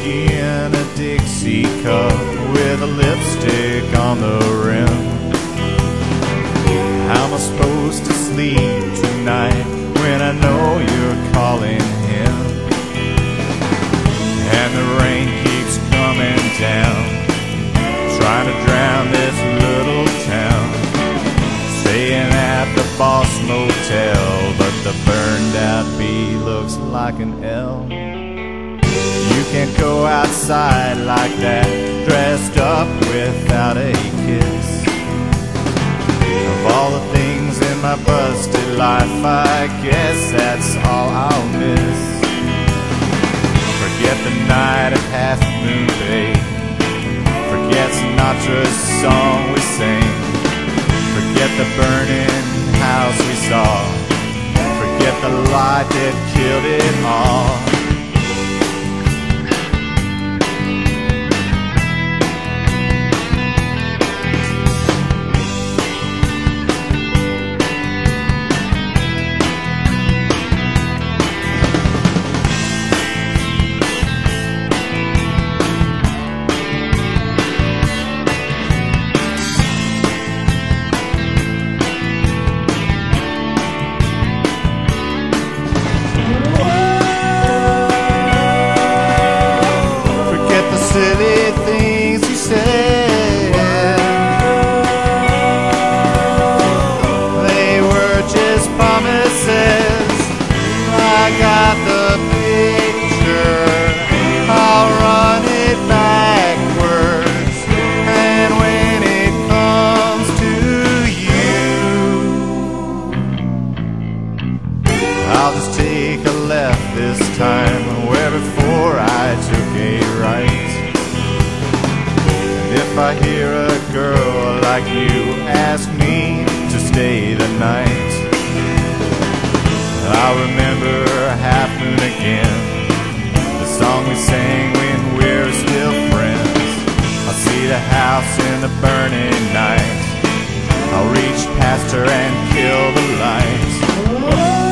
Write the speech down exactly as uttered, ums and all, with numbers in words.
whiskey in a Dixie cup with a lipstick on the rim. How am I supposed to sleep tonight when I know you're calling him? And the rain keeps coming down, trying to drown this little town. Staying at the Boss Motel, but the burned out B looks like an L. You can't go outside like that, dressed up without a kiss. Of all the things in my busted life, I guess that's all I'll miss. Forget the night at Half Moon Bay, forget Sinatra's song we sang, forget the burning house we saw, forget the light that killed it all. Silly things you said, they were just promises. I got the picture, I'll run it backwards, and when it comes to you, I'll just take a left this time, where before I took a right. If I hear a girl like you ask me to stay the night, I'll remember Half Moon again, the song we sang when we were still friends. I'll see the house in the burning night, I'll reach past her and kill the lights.